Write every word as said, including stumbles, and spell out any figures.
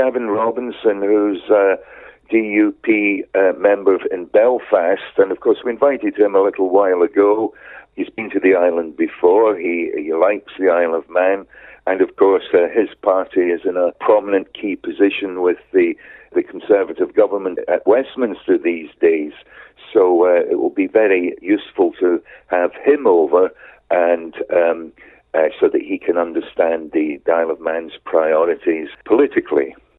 Gavin Robinson, who's a D U P uh, member in Belfast, and of course we invited him a little while ago. He's been to the island before. He, he likes the Isle of Man, and of course uh, his party is in a prominent key position with the, the Conservative government at Westminster these days. So uh, it will be very useful to have him over, and um, uh, so that he can understand the Isle of Man's priorities politically.